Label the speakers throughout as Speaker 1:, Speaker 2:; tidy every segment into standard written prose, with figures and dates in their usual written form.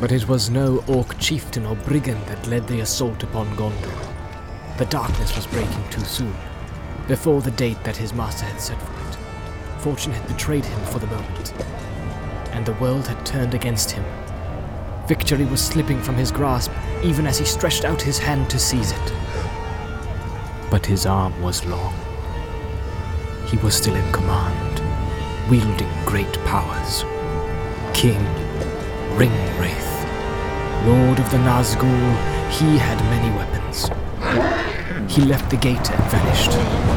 Speaker 1: But it was no orc chieftain or brigand that led the assault upon Gondor. The darkness was breaking too soon, before the date that his master had set for it. Fortune had betrayed him for the moment, and the world had turned against him. Victory was slipping from his grasp, even as he stretched out his hand to seize it. But his arm was long. He was still in command, wielding great powers. King, Ringwraith, Lord of the Nazgul, he had many weapons. He left the gate and vanished.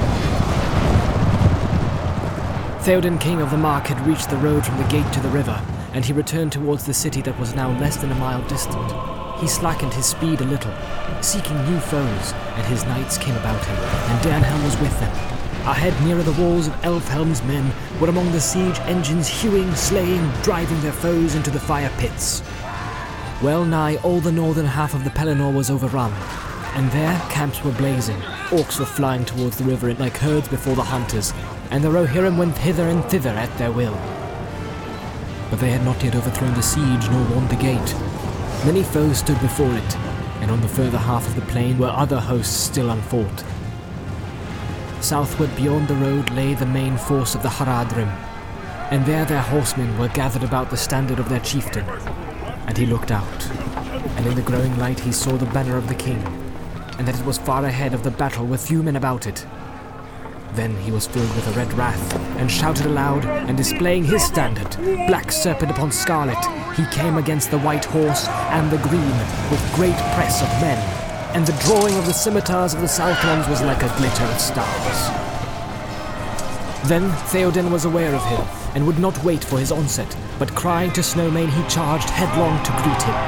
Speaker 1: Theoden, King of the Mark, had reached the road from the gate to the river, and he returned towards the city that was now less than a mile distant. He slackened his speed a little, seeking new foes, and his knights came about him, and Dernhelm was with them. Ahead, nearer the walls of Elfhelm's men were among the siege engines, hewing, slaying, driving their foes into the fire pits. Well nigh all the northern half of the Pelennor was overrun, and there camps were blazing. Orcs were flying towards the river like herds before the hunters, and the Rohirrim went hither and thither at their will. But they had not yet overthrown the siege nor won the gate. Many foes stood before it, and on the further half of the plain were other hosts still unfought. Southward beyond the road lay the main force of the Haradrim, and there their horsemen were gathered about the standard of their chieftain. And he looked out, and in the growing light he saw the banner of the king, and that it was far ahead of the battle with few men about it. Then he was filled with a red wrath, and shouted aloud, and displaying his standard, black serpent upon scarlet, he came against the white horse and the green, with great press of men, and the drawing of the scimitars of the Southrons was like a glitter of stars. Then Theoden was aware of him, and would not wait for his onset, but crying to Snowmane he charged headlong to greet him.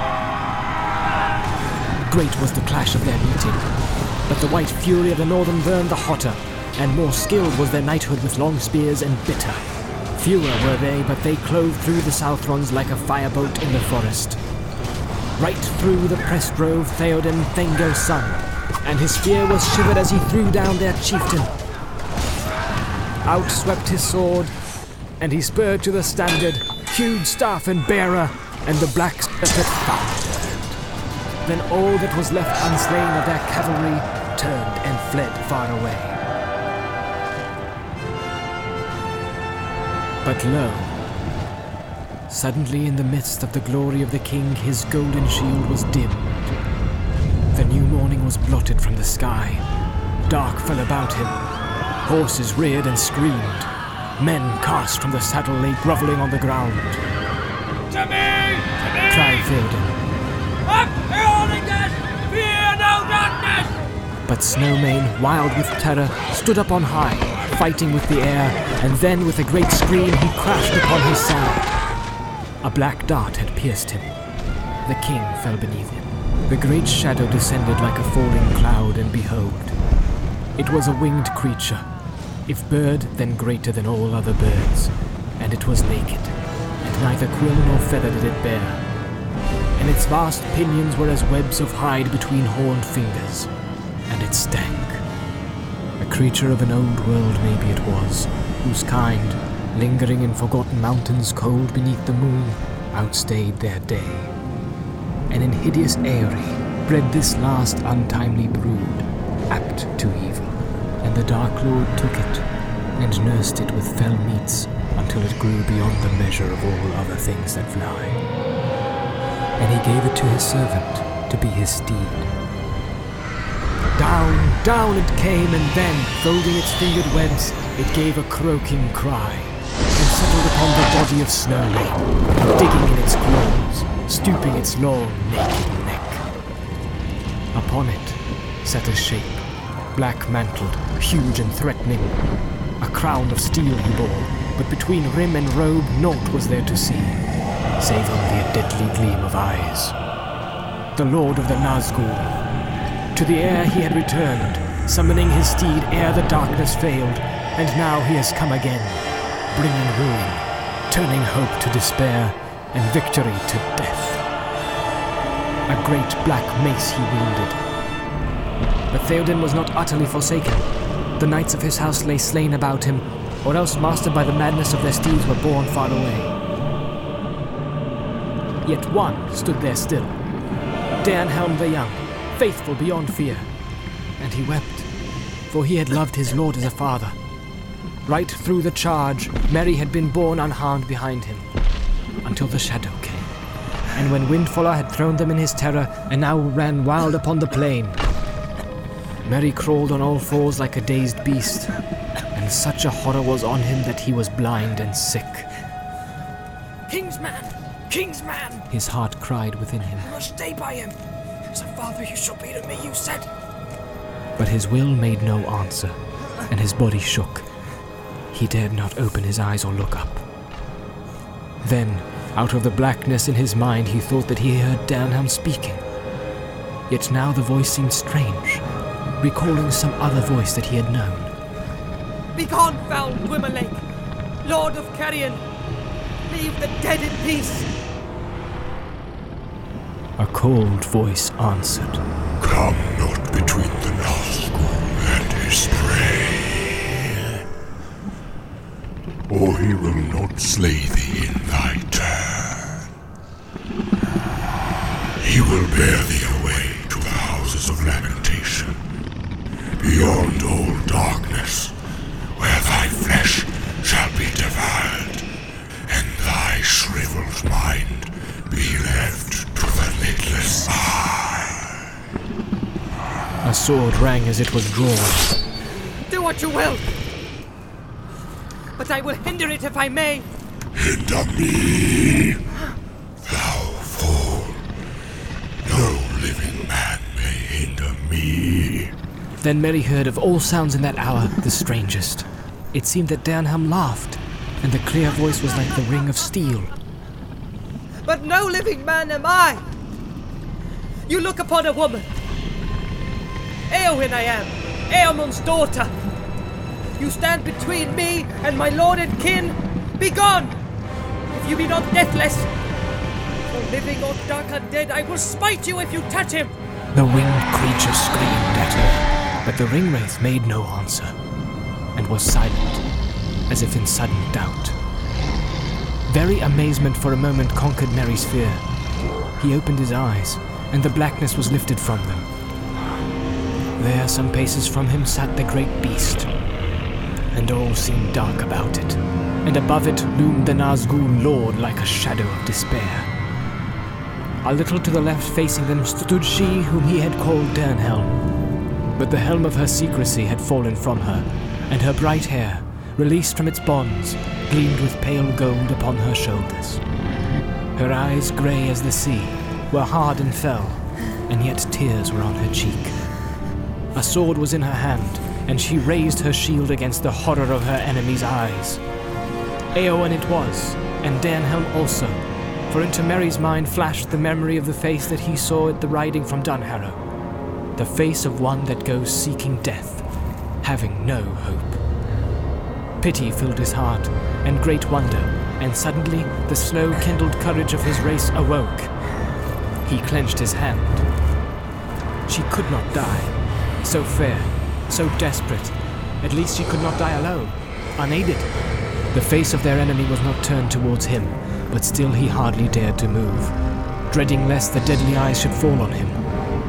Speaker 1: Great was the clash of their meeting, but the white fury of the northern burned the hotter, and more skilled was their knighthood with long spears and bitter. Fewer were they, but they clove through the Southrons like a firebolt in the forest. Right through the press drove Theoden, Thengel's son, and his spear was shivered as he threw down their chieftain. Out swept his sword, and he spurred to the standard, hewed staff and bearer, and the black serpent foundered. Then all that was left unslain of their cavalry turned and fled far away. But lo, suddenly in the midst of the glory of the king his golden shield was dimmed. The new morning was blotted from the sky. Dark fell about him. Horses reared and screamed. Men cast from the saddle lay grovelling on the ground.
Speaker 2: To me!
Speaker 1: Cried Theoden.
Speaker 2: Up, Eorlingas! Fear no darkness!
Speaker 1: But Snowmane, wild with terror, stood up on high, fighting with the air, and then with a great scream he crashed upon his side. A black dart had pierced him. The king fell beneath him. The great shadow descended like a falling cloud, and behold, it was a winged creature, if bird, then greater than all other birds, and it was naked, and neither quill nor feather did it bear, and its vast pinions were as webs of hide between horned fingers, and it stank. A creature of an old world maybe it was, whose kind, lingering in forgotten mountains cold beneath the moon, outstayed their day. And in hideous Aerie bred this last untimely brood, apt to evil. And the Dark Lord took it, and nursed it with fell meats, until it grew beyond the measure of all other things that fly. And he gave it to his servant, to be his steed. Down, down it came, and then, folding its fingered webs, it gave a croaking cry, and settled upon the body of Snowmane, digging in its claws, stooping its long, naked neck. Upon it sat a shape, black-mantled, huge and threatening. A crown of steel he bore, but between rim and robe naught was there to see, save only a deadly gleam of eyes. The Lord of the Nazgul. To the air he had returned, summoning his steed ere the darkness failed, and now he has come again, bringing ruin, turning hope to despair, and victory to death. A great black mace he wielded. But Theoden was not utterly forsaken. The knights of his house lay slain about him, or else mastered by the madness of their steeds were borne far away. Yet one stood there still. Dernhelm the Young, faithful beyond fear. And he wept, for he had loved his lord as a father. Right through the charge, Merry had been borne unharmed behind him, until the shadow came. And when Windfaller had thrown them in his terror, and now ran wild upon the plain, Merry crawled on all fours like a dazed beast, and such a horror was on him that he was blind and sick.
Speaker 2: Kingsman! Kingsman!
Speaker 1: His heart cried within him.
Speaker 2: You must stay by him. As a father you shall be to me, you said.
Speaker 1: But his will made no answer, and his body shook. He dared not open his eyes or look up. Then, out of the blackness in his mind, he thought that he heard Dernhelm speaking. Yet now the voice seemed strange, recalling some other voice that he had known.
Speaker 2: Begone, foul Gwymalake, Lord of Carrion! Leave the dead in peace!
Speaker 1: A cold voice answered.
Speaker 3: Come not between the Nazgul and his prey, or he will not slay thee in thy turn. He will bear thee away to the houses of lamentation, beyond all darkness, where thy flesh shall be devoured, and thy shriveled mind be left to the lidless eye.
Speaker 1: A sword rang as it was drawn.
Speaker 2: Do what you will! But I will hinder it if I may!
Speaker 3: Hinder me, thou fool. No living man may hinder me.
Speaker 1: Then Merry heard of all sounds in that hour the strangest. It seemed that Dernhelm laughed, and the clear voice was like the ring of steel.
Speaker 2: But no living man am I! You look upon a woman. Eowyn I am, Eormund's daughter. You stand between me and my lord and kin. Begone! If you be not deathless, for living or dark undead, I will smite you if you touch him!
Speaker 1: The winged creature screamed at her, but the ringwraith made no answer, and was silent, as if in sudden doubt. Very amazement for a moment conquered Merry's fear. He opened his eyes, and the blackness was lifted from them. There, some paces from him, sat the great beast, and all seemed dark about it, and above it loomed the Nazgul Lord like a shadow of despair. A little to the left facing them stood she whom he had called Dernhelm, but the helm of her secrecy had fallen from her, and her bright hair, released from its bonds, gleamed with pale gold upon her shoulders. Her eyes, grey as the sea, were hard and fell, and yet tears were on her cheek. A sword was in her hand, and she raised her shield against the horror of her enemy's eyes. Eowyn it was, and Dernhelm also, for into Merry's mind flashed the memory of the face that he saw at the riding from Dunharrow, the face of one that goes seeking death, having no hope. Pity filled his heart, and great wonder, and suddenly the slow-kindled courage of his race awoke. He clenched his hand. She could not die. So fair, so desperate. At least she could not die alone, unaided. The face of their enemy was not turned towards him, but still he hardly dared to move, dreading lest the deadly eyes should fall on him.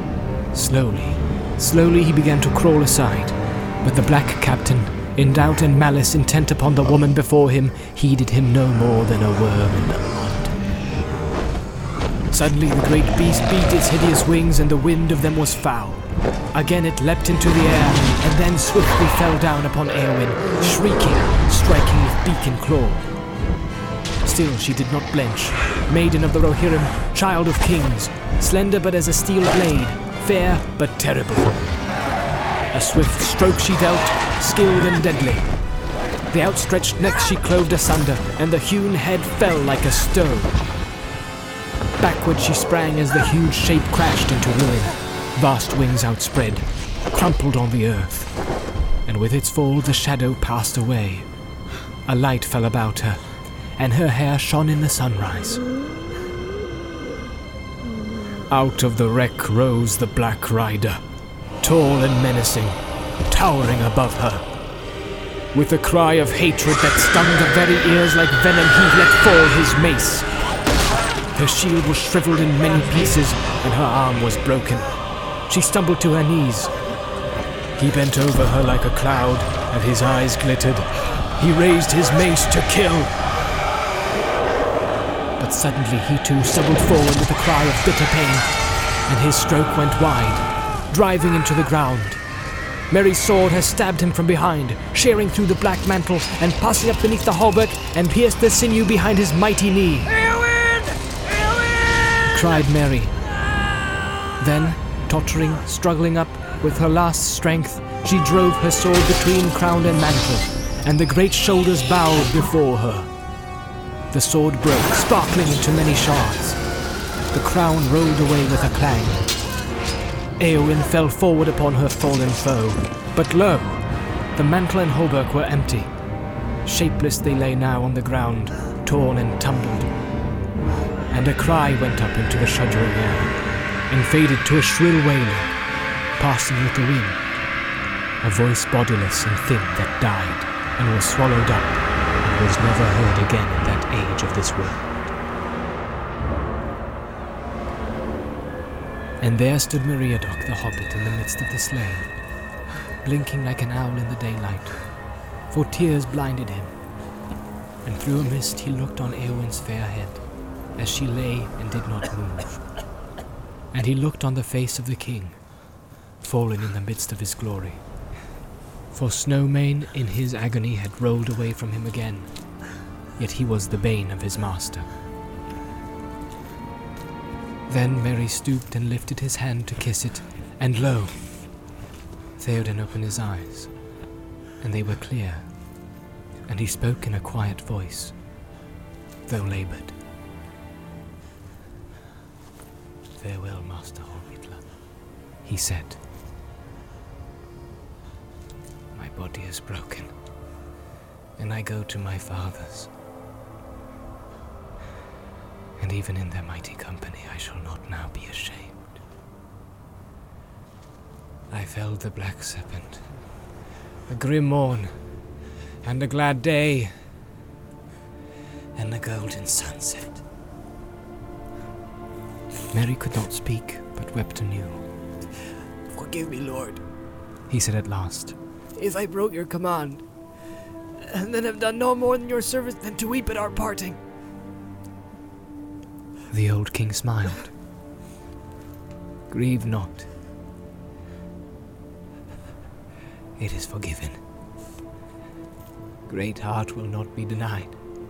Speaker 1: Slowly he began to crawl aside, but the black captain, in doubt and malice intent upon the woman before him, heeded him no more than a worm in the mud. Suddenly the great beast beat its hideous wings, and the wind of them was foul. Again it leapt into the air, and then swiftly fell down upon Eowyn, shrieking, striking with beak and claw. Still she did not blench, maiden of the Rohirrim, child of kings, slender but as a steel blade, fair but terrible. A swift stroke she dealt, skilled and deadly. The outstretched neck she cloved asunder, and the hewn head fell like a stone. Backward she sprang as the huge shape crashed into ruin, vast wings outspread, crumpled on the earth, and with its fall the shadow passed away. A light fell about her, and her hair shone in the sunrise. Out of the wreck rose the Black Rider, tall and menacing, towering above her. With a cry of hatred that stung the very ears like venom, he let fall his mace. Her shield was shriveled in many pieces, and her arm was broken. She stumbled to her knees. He bent over her like a cloud, and his eyes glittered. He raised his mace to kill. But suddenly he too stumbled forward with a cry of bitter pain, and his stroke went wide, driving into the ground. Merry's sword has stabbed him from behind, shearing through the black mantle and passing up beneath the hauberk and pierced the sinew behind his mighty knee.
Speaker 2: Eowyn! Eowyn!
Speaker 1: Cried Merry. Then, tottering, struggling up with her last strength, she drove her sword between crown and mantle, and the great shoulders bowed before her. The sword broke, sparkling into many shards. The crown rolled away with a clang. Eowyn fell forward upon her fallen foe, but lo! The mantle and hauberk were empty. Shapeless they lay now on the ground, torn and tumbled. And a cry went up into the shuddering air, and faded to a shrill wailing, passing with the wind. A voice bodiless and thin that died, and was swallowed up, and was never heard again in that age of this world. And there stood Meriadoc the Hobbit in the midst of the slain, blinking like an owl in the daylight, for tears blinded him. And through a mist he looked on Eowyn's fair head, as she lay and did not move. And he looked on the face of the king, fallen in the midst of his glory. For Snowmane in his agony had rolled away from him again, yet he was the bane of his master. Then Merry stooped and lifted his hand to kiss it, and lo! Theoden opened his eyes, and they were clear, and he spoke in a quiet voice, though laboured. "Farewell, Master Hornbeetler," he said. "My body is broken, and I go to my fathers. And even in their mighty company I shall not now be ashamed. I felled the black serpent, a grim morn, and a glad day, and a golden sunset." Merry could not speak, but wept anew.
Speaker 4: "Forgive me, Lord,"
Speaker 1: he said at last,
Speaker 4: "if I broke your command, and then have done no more than your service than to weep at our parting."
Speaker 1: The old king smiled. "Grieve not. It is forgiven. Great heart will not be denied.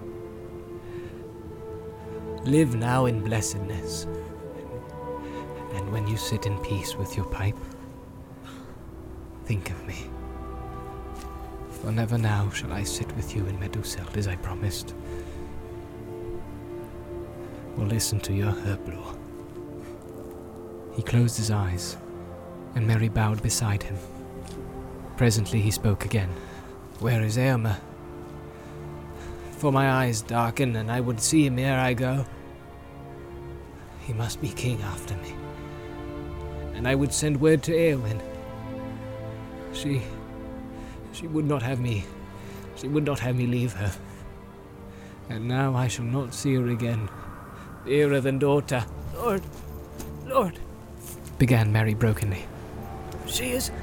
Speaker 1: Live now in blessedness, and when you sit in peace with your pipe, think of me. For never now shall I sit with you in Meduseld as I promised, or listen to your herblore." He closed his eyes, and Merry bowed beside him. Presently he spoke again. "Where is Eomer? For my eyes darken, and I would see him ere I go. He must be king after me, and I would send word to Eowyn. She would not have me. She would not have me leave her. And now I shall not see her again, dearer than daughter."
Speaker 4: Lord,
Speaker 1: began Merry brokenly.
Speaker 4: She is...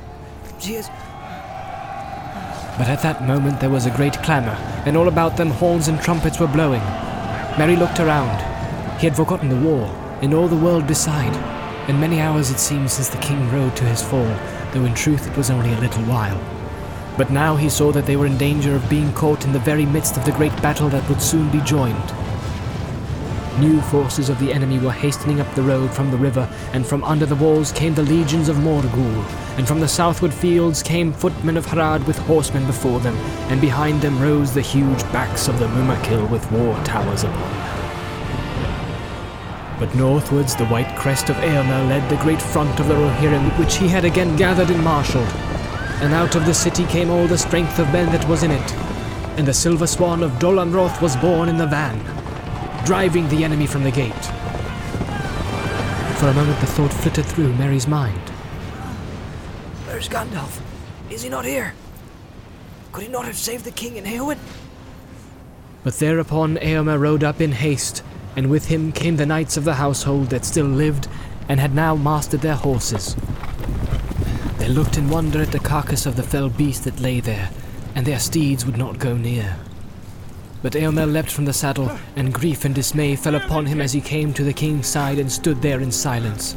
Speaker 1: But at that moment there was a great clamour, and all about them horns and trumpets were blowing. Merry looked around. He had forgotten the war, and all the world beside, and many hours it seemed since the king rode to his fall, though in truth it was only a little while. But now he saw that they were in danger of being caught in the very midst of the great battle that would soon be joined. New forces of the enemy were hastening up the road from the river, and from under the walls came the legions of Morgul, and from the southward fields came footmen of Harad with horsemen before them, and behind them rose the huge backs of the Mumakil with war towers upon them. But northwards the white crest of Eomer led the great front of the Rohirrim, which he had again gathered and marshalled, and out of the city came all the strength of men that was in it, and the silver swan of Dol Amroth was born in the van, driving the enemy from the gate. For a moment the thought flitted through Merry's mind.
Speaker 4: Where's Gandalf? Is he not here? Could he not have saved the king and Eowyn?
Speaker 1: But thereupon Eomer rode up in haste, and with him came the knights of the household that still lived and had now mastered their horses. They looked in wonder at the carcass of the fell beast that lay there, and their steeds would not go near. But Eomer leapt from the saddle, and grief and dismay fell upon him as he came to the king's side and stood there in silence.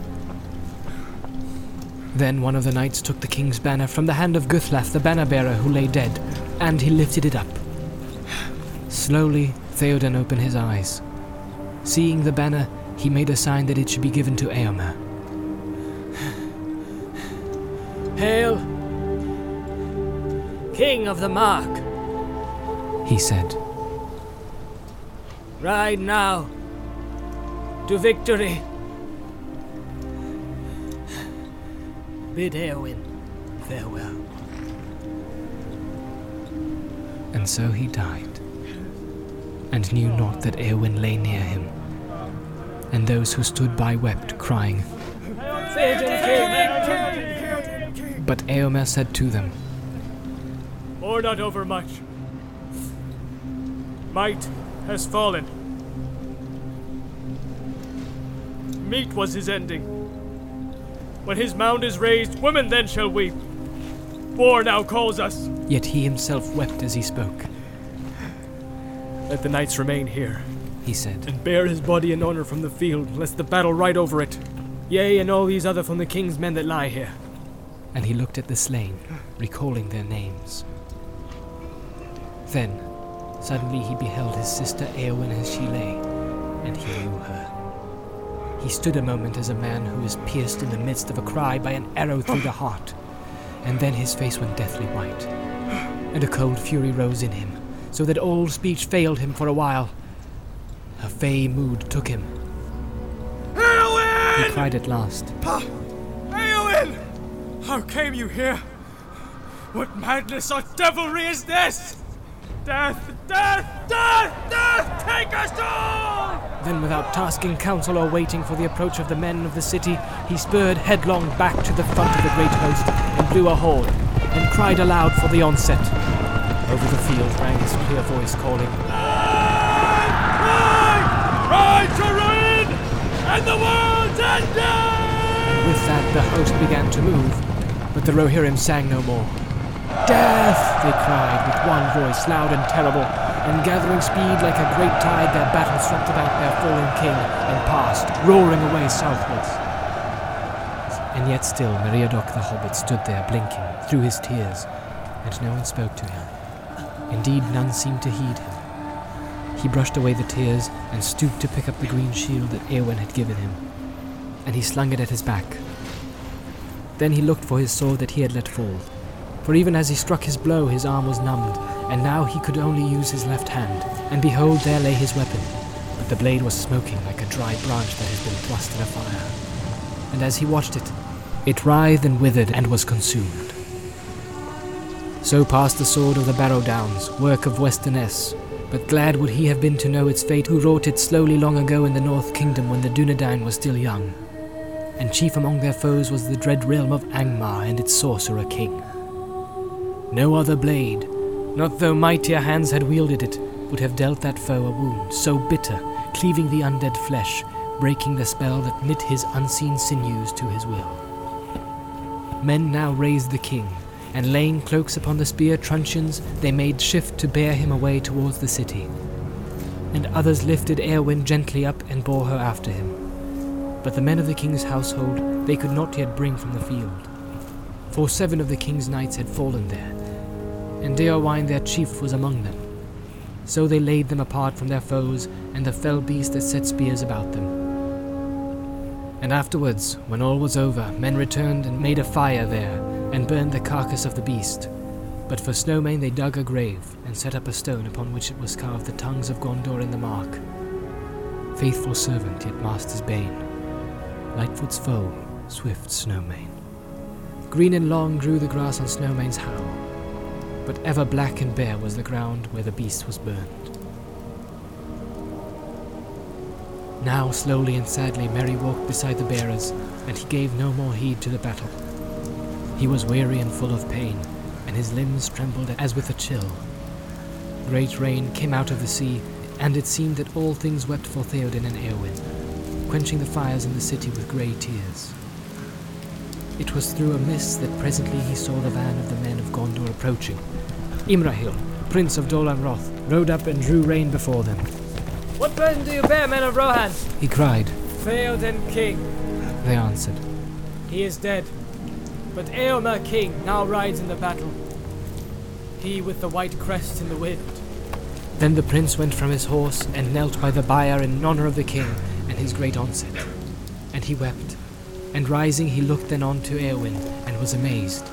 Speaker 1: Then one of the knights took the king's banner from the hand of Guthlaf, the banner-bearer who lay dead, and he lifted it up. Slowly, Theoden opened his eyes. Seeing the banner, he made a sign that it should be given to Eomer.
Speaker 2: Hail, King of the Mark,
Speaker 1: he said.
Speaker 2: Ride now to victory. Bid Eowyn farewell.
Speaker 1: And so he died, and knew not that Eowyn lay near him. And those who stood by wept, crying. But Eomer said to them,
Speaker 5: Mourn not overmuch. Might has fallen. Meet was his ending. When his mound is raised, women then shall weep. War now calls us.
Speaker 1: Yet he himself wept as he spoke.
Speaker 5: Let the knights remain here,
Speaker 1: he said,
Speaker 5: and bear his body in honor from the field, lest the battle ride over it. Yea, and all these other from the king's men that lie here.
Speaker 1: And he looked at the slain, recalling their names. Then, suddenly he beheld his sister Eowyn as she lay, and he knew her. He stood a moment as a man who is pierced in the midst of a cry by an arrow through the heart, and then his face went deathly white, and a cold fury rose in him, so that all speech failed him for a while. A fey mood took him.
Speaker 5: Eowyn!
Speaker 1: He cried at last.
Speaker 5: Eowyn! How came you here? What madness or devilry is this? Death! Death! Death! Death! Take us all!
Speaker 1: Then, without tasking counsel or waiting for the approach of the men of the city, he spurred headlong back to the front of the great host and blew a horn, and cried aloud for the onset. Over the field rang his clear voice calling,
Speaker 5: Ride! Ride! Ride to ruin! And the world's ending!
Speaker 1: With that the host began to move, but the Rohirrim sang no more. Death! They cried with one voice, loud and terrible, and gathering speed like a great tide, their battle swept about their fallen king and passed, roaring away southwards. And yet still Meriadoc the Hobbit stood there blinking through his tears, and no one spoke to him. Indeed, none seemed to heed him. He brushed away the tears and stooped to pick up the green shield that Eowyn had given him, and he slung it at his back. Then he looked for his sword that he had let fall, for even as he struck his blow his arm was numbed, and now he could only use his left hand, and behold, there lay his weapon, but the blade was smoking like a dry branch that has been thrust in a fire. And as he watched it, it writhed and withered and was consumed. So passed the sword of the Barrow Downs, work of Westernesse, but glad would he have been to know its fate who wrought it slowly long ago in the North Kingdom when the Dunedain was still young. And chief among their foes was the dread realm of Angmar and its sorcerer king. No other blade, not though mightier hands had wielded it, would have dealt that foe a wound so bitter, cleaving the undead flesh, breaking the spell that knit his unseen sinews to his will. Men now raised the king, and laying cloaks upon the spear truncheons, they made shift to bear him away towards the city. And others lifted Eowyn gently up and bore her after him. But the men of the king's household they could not yet bring from the field, for 7 of the king's knights had fallen there, and Eowyn their chief was among them. So they laid them apart from their foes and the fell beast that set spears about them. And afterwards, when all was over, men returned and made a fire there, and burned the carcass of the beast. But for Snowmane they dug a grave, and set up a stone upon which it was carved the tongues of Gondor in the mark. Faithful servant, yet master's bane. Lightfoot's foe, swift Snowmane. Green and long grew the grass on Snowmane's howe, but ever black and bare was the ground where the beast was burned. Now slowly and sadly Merry walked beside the bearers, and he gave no more heed to the battle. He was weary and full of pain, and his limbs trembled as with a chill. Great rain came out of the sea, and it seemed that all things wept for Theoden and Éowyn, quenching the fires in the city with grey tears. It was through a mist that presently he saw the van of the men of Gondor approaching. Imrahil, Prince of Dol Amroth, rode up and drew rein before them.
Speaker 2: What burden do you bear, men of Rohan?
Speaker 1: He cried.
Speaker 2: Theoden King.
Speaker 1: They answered.
Speaker 2: He is dead, but Éomer King now rides in the battle. He with the white crest in the wind.
Speaker 1: Then the prince went from his horse and knelt by the bier in honor of the king and his great onset. And he wept, and rising he looked then on to Éowyn and was amazed.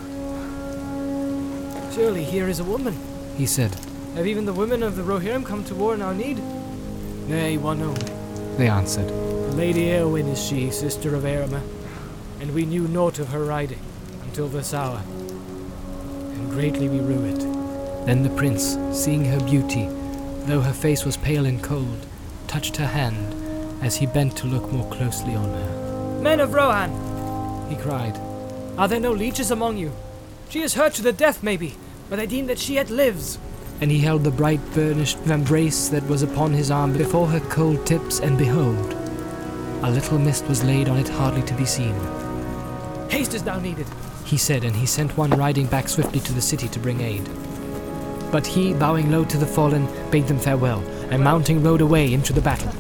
Speaker 2: Surely here is a woman,
Speaker 1: he said.
Speaker 2: Have even the women of the Rohirrim come to war in our need?
Speaker 1: Nay, one only, they answered.
Speaker 2: Lady Éowyn is she, sister of Éomer, and we knew naught of her riding until this hour, and greatly we rue it.
Speaker 1: Then the prince, seeing her beauty, though her face was pale and cold, touched her hand as he bent to look more closely on her.
Speaker 2: Men of Rohan, he cried, are there no leeches among you? She is hurt to the death, maybe, but I deem that she yet lives.
Speaker 1: And he held the bright burnished vambrace that was upon his arm before her cold tips, and behold, a little mist was laid on it hardly to be seen.
Speaker 2: Haste is now needed,
Speaker 1: he said, and he sent one riding back swiftly to the city to bring aid. But he, bowing low to the fallen, bade them farewell, and mounting rode away into the battle.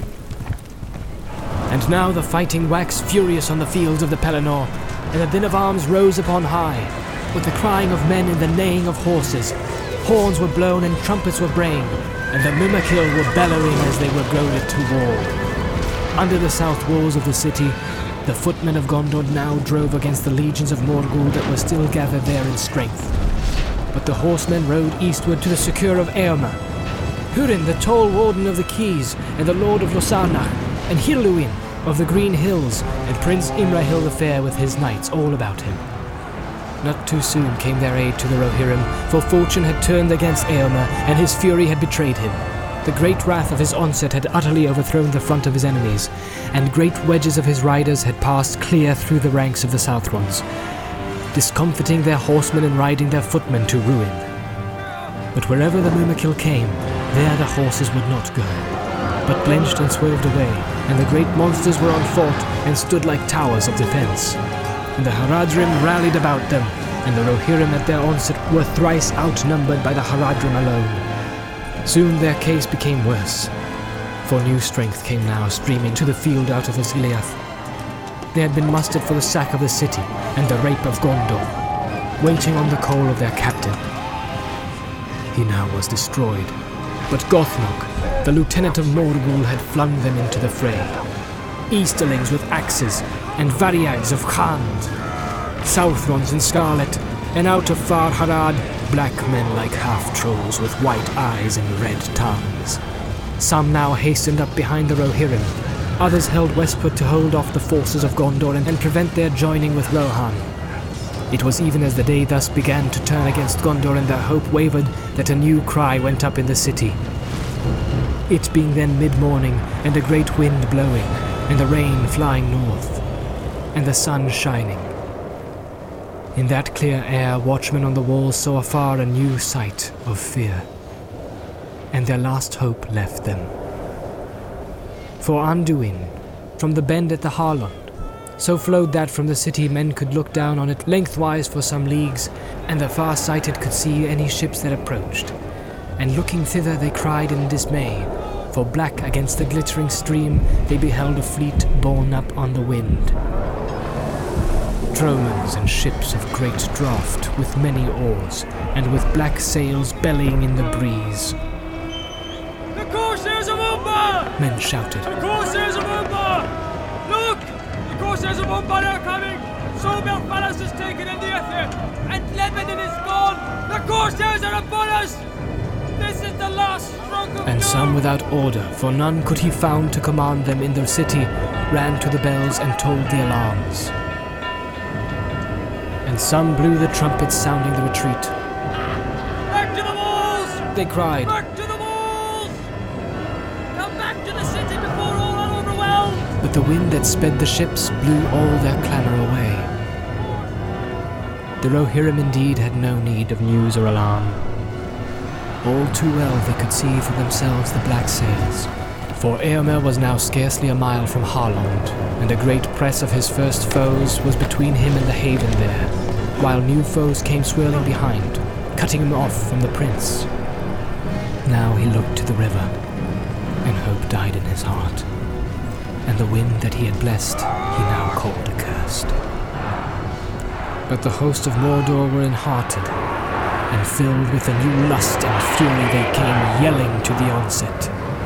Speaker 1: And now the fighting waxed furious on the fields of the Pelennor, and the din of arms rose upon high, with the crying of men and the neighing of horses. Horns were blown and trumpets were braying, and the Mumakil were bellowing as they were goaded to war. Under the south walls of the city, the footmen of Gondor now drove against the legions of Morgul that were still gathered there in strength. But the horsemen rode eastward to the succour of Éomer. Hurin, the tall warden of the Keys, and the lord of Losanach, and Hirluin of the Green Hills, and Prince Imrahil the Fair with his knights all about him. Not too soon came their aid to the Rohirrim, for fortune had turned against Éomer, and his fury had betrayed him. The great wrath of his onset had utterly overthrown the front of his enemies, and great wedges of his riders had passed clear through the ranks of the Southrons, discomfiting their horsemen and riding their footmen to ruin. But wherever the Mumakil came, there the horses would not go, but blenched and swerved away, and the great monsters were on foot and stood like towers of defence. And the Haradrim rallied about them, and the Rohirrim at their onset were thrice outnumbered by the Haradrim alone. Soon their case became worse, for new strength came now streaming to the field out of Osgiliath. They had been mustered for the sack of the city and the rape of Gondor, waiting on the call of their captain. He now was destroyed, but Gothnok, the lieutenant of Morgul, had flung them into the fray. Easterlings with axes, and Variags of Khand, Southrons in scarlet, and out of far Harad, black men like half-trolls with white eyes and red tongues. Some now hastened up behind the Rohirrim, others held westward to hold off the forces of Gondor and prevent their joining with Rohan. It was even as the day thus began to turn against Gondor and their hope wavered that a new cry went up in the city. It being then mid-morning, and a great wind blowing, and the rain flying north, and the sun shining. In that clear air, watchmen on the walls saw afar a new sight of fear, and their last hope left them. For Anduin, from the bend at the Harlond, so flowed that from the city men could look down on it lengthwise for some leagues, and the far-sighted could see any ships that approached. And looking thither they cried in dismay, for black against the glittering stream they beheld a fleet borne up on the wind. Tromans and ships of great draught, with many oars, and with black sails bellying in the breeze.
Speaker 5: The Corsairs of Umbar!
Speaker 1: Men shouted.
Speaker 5: The Corsairs of Umbar! Look! The Corsairs of Umbar are coming! Sobel Palace is taken in the Aether, and Lebanon is gone! The Corsairs are upon us! This is the last stroke of
Speaker 1: And
Speaker 5: doom!
Speaker 1: some without order, for none could he found to command them in their city, ran to the bells and tolled the alarms. And some blew the trumpets sounding the retreat.
Speaker 5: Back to the walls!
Speaker 1: They cried,
Speaker 5: Back to the walls! Come back to the city before all are overwhelmed!
Speaker 1: but the wind that sped the ships blew all their clamour away. The Rohirrim indeed had no need of news or alarm. All too well they could see for themselves the black sails, for Eomer was now scarcely a mile from Harlond, and a great press of his first foes was between him and the haven there, while new foes came swirling behind, cutting him off from the prince. Now he looked to the river, and hope died in his heart, and the wind that he had blessed he now called accursed. But the host of Mordor were enhearted, and filled with a new lust and fury they came yelling to the onset.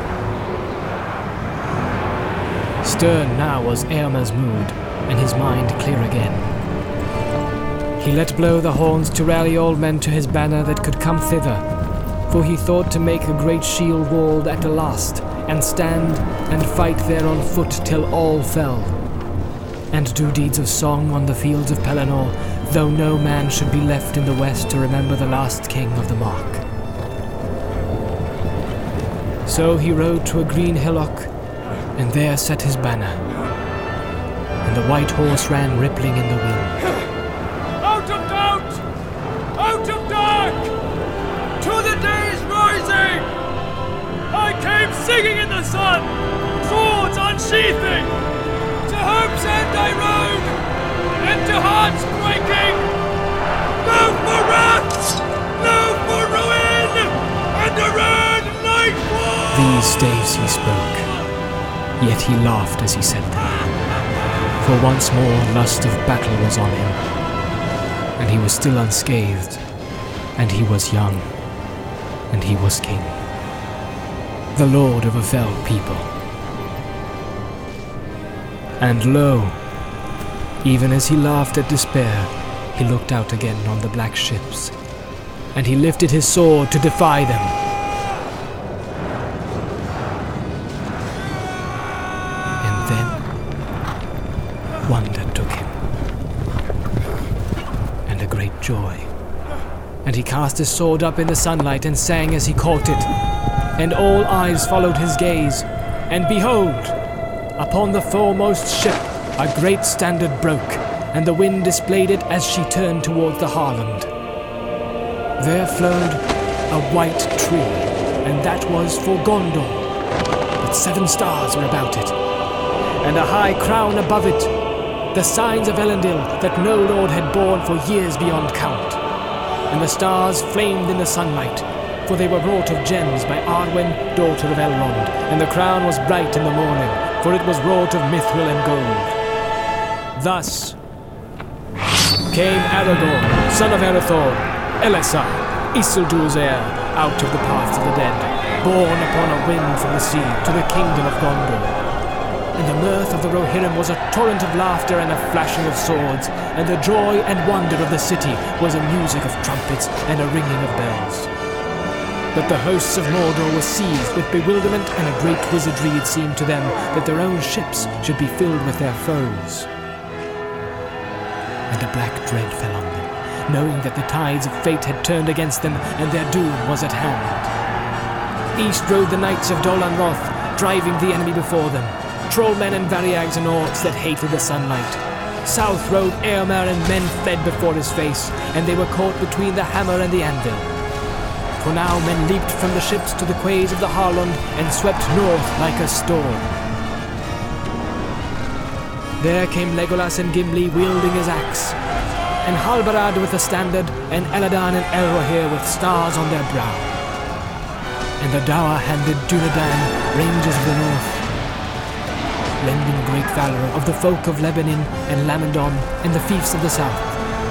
Speaker 1: Stern now was Eomer's mood, and his mind clear again. He let blow the horns to rally all men to his banner that could come thither, for he thought to make a great shield wall at the last, and stand and fight there on foot till all fell, and do deeds of song on the fields of Pelennor, though no man should be left in the west to remember the last king of the Mark. So he rode to a green hillock, and there set his banner, and the white horse ran rippling in the wind.
Speaker 5: Out of doubt! Out of dark! To the day's rising! I came singing in the sun, swords unsheathing. To Hope's End I rode, and to hearts breaking. No for wrath! No for ruin! And a red nightfall!
Speaker 1: These staves he spoke, yet he laughed as he said them, for once more lust of battle was on him, and he was still unscathed, and he was young, and he was king, the lord of a fell people. And lo, even as he laughed at despair, he looked out again on the black ships, and he lifted his sword to defy them. And then wonder took him, and a great joy. And he cast his sword up in the sunlight and sang as he caught it, and all eyes followed his gaze, and behold, upon the foremost ship a great standard broke, and the wind displayed it as she turned towards the Harlond. There flowed a white tree, and that was for Gondor, but 7 stars were about it, and a high crown above it, the signs of Elendil that no lord had borne for years beyond count. And the stars flamed in the sunlight, for they were wrought of gems by Arwen, daughter of Elrond, and the crown was bright in the morning, for it was wrought of mithril and gold. Thus came Aragorn, son of Erethdor, Elessar, Isildur's heir, out of the paths of the dead, borne upon a wind from the sea to the kingdom of Gondor. And the mirth of the Rohirrim was a torrent of laughter and a flashing of swords, and the joy and wonder of the city was a music of trumpets and a ringing of bells. But the hosts of Mordor were seized with bewilderment, and a great wizardry it seemed to them that their own ships should be filled with their foes. And a black dread fell on them, knowing that the tides of fate had turned against them, and their doom was at hand. East rode the knights of Dol Amroth, driving the enemy before them, trollmen and variags and orcs that hated the sunlight. South rode Eomer, and men fled before his face, and they were caught between the hammer and the anvil. For now men leaped from the ships to the quays of the Harlond, and swept north like a storm. There came Legolas and Gimli wielding his axe, and Halbarad with a standard, and Elladan and Elrohir with stars on their brow. And the dour-handed Dunedain, rangers of the north, lending great valor of the folk of Lebanon and Lamendon and the fiefs of the south.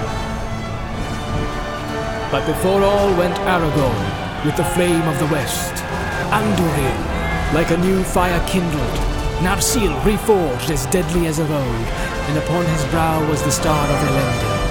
Speaker 1: But before all went Aragorn with the flame of the west, Andúril like a new fire kindled, Narsil reforged as deadly as of old, and upon his brow was the star of Elendil.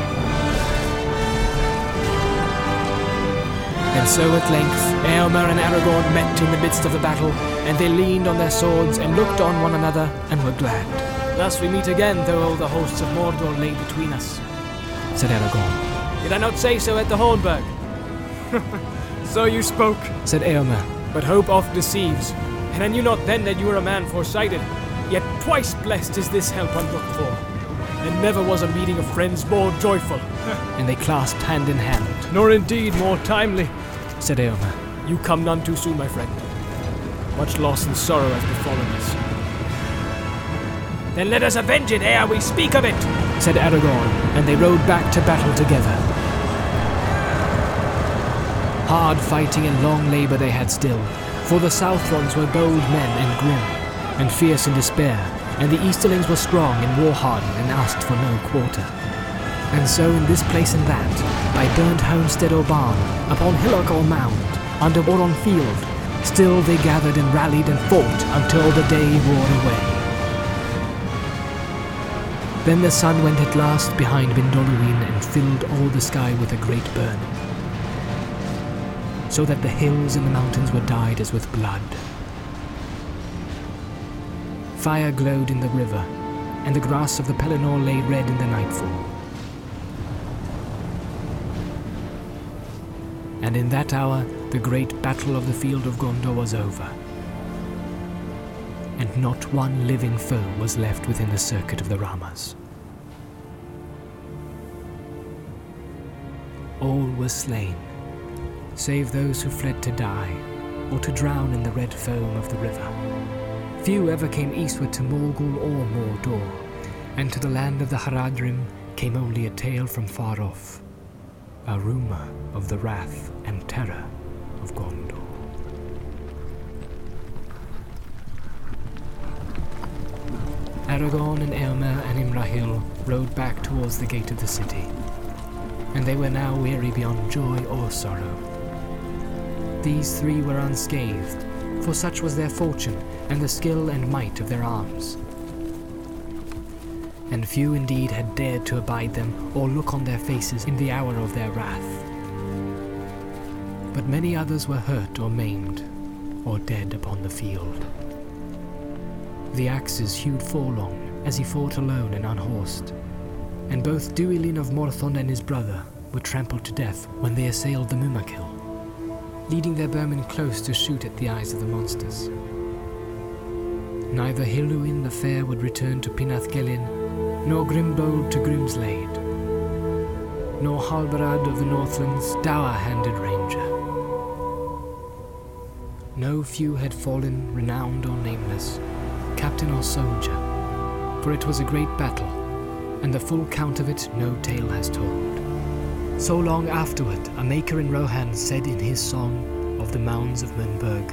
Speaker 1: And so at length Eomer and Aragorn met in the midst of the battle, and they leaned on their swords and looked on one another and were glad. Thus we meet again, though all the hosts of Mordor lay between us, said Aragorn. Did I not say so at the Hornburg?
Speaker 5: So you spoke,
Speaker 1: said Eomer.
Speaker 5: but hope oft deceives, and I knew not then that you were a man foresighted. Yet twice blessed is this help unlooked for, and never was a meeting of friends more joyful.
Speaker 1: And they clasped hand in hand.
Speaker 5: Nor indeed more timely.
Speaker 1: said Eomer.
Speaker 4: You come none too soon, my friend. Much loss and sorrow has befallen us.
Speaker 1: Then let us avenge it ere we speak of it, said Aragorn, and they rode back to battle together. Hard fighting and long labour they had still, for the Southrons were bold men and grim, and fierce in despair, and the Easterlings were strong and war-hardened and asked for no quarter. And so in this place and that, by burnt homestead or barn, upon hillock or mound, under or on field, still they gathered and rallied and fought until the day wore away. Then the sun went at last behind Mindolluin and filled all the sky with a great burning, so that the hills and the mountains were dyed as with blood. Fire glowed in the river, and the grass of the Pelennor lay red in the nightfall. And in that hour the great battle of the field of Gondor was over, and not one living foe was left within the circuit of the Ramas. All were slain, save those who fled to die, or to drown in the red foam of the river. Few ever came eastward to Morgul or Mordor, and to the land of the Haradrim came only a tale from far off, a rumour of the wrath and terror of Gondor. Aragorn and Eomer and Imrahil rode back towards the gate of the city, and they were now weary beyond joy or sorrow. These three were unscathed, for such was their fortune and the skill and might of their arms. And few indeed had dared to abide them or look on their faces in the hour of their wrath. But many others were hurt or maimed, or dead upon the field. The axes hewed Forlong as he fought alone and unhorsed, and both Duilin of Morthond and his brother were trampled to death when they assailed the Mumakil, leading their bowmen close to shoot at the eyes of the monsters. Neither Hilduin the Fair would return to Pinathgelin, nor Grimbold to Grimslade, nor Halbarad of the Northlands, dour-handed ranger. No few had fallen, renowned or nameless, captain or soldier, for it was a great battle, and the full count of it no tale has told. So long afterward, a maker in Rohan said in his song of the mounds of Mernburg,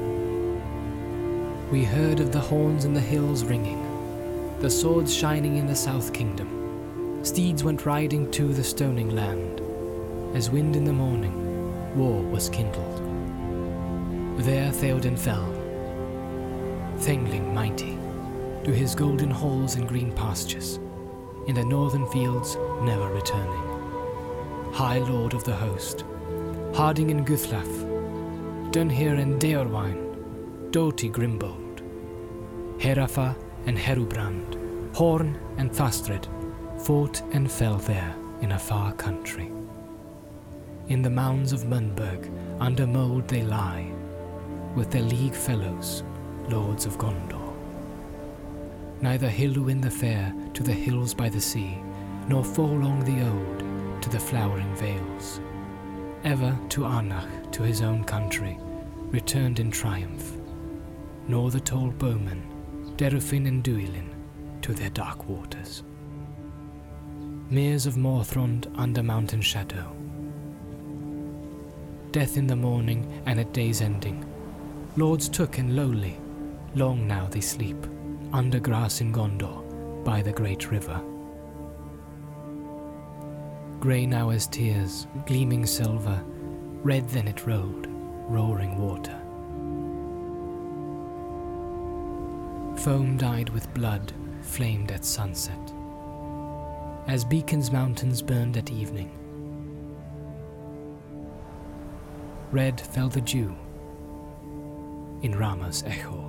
Speaker 1: "We heard of the horns in the hills ringing, the swords shining in the south kingdom. Steeds went riding to the stoning land. As wind in the morning, war was kindled. There Theoden fell, Thengling mighty, to his golden halls and green pastures, in the northern fields never returning. High Lord of the host, Harding and Guthlaf, Dunhir and Deorwine, Doughty Grimbold, Herafa and Herubrand, Horn and Thastred, fought and fell there in a far country. In the mounds of Mernburg, under mould they lie, with their league fellows, lords of Gondor. Neither Hilduin the Fair to the hills by the sea, nor Forlong the Old to the flowering vales. Ever to Arnach, to his own country, returned in triumph, nor the tall bowmen, Derufin and Duilin, to their dark waters. Meres of Morthrond under mountain shadow. Death in the morning and at day's ending, lords took and lowly, long now they sleep, under grass in Gondor, by the great river. Grey now as tears, gleaming silver, red then it rolled, roaring water. Foam dyed with blood, flamed at sunset, as Beacon's mountains burned at evening. Red fell the dew in Rama's echo.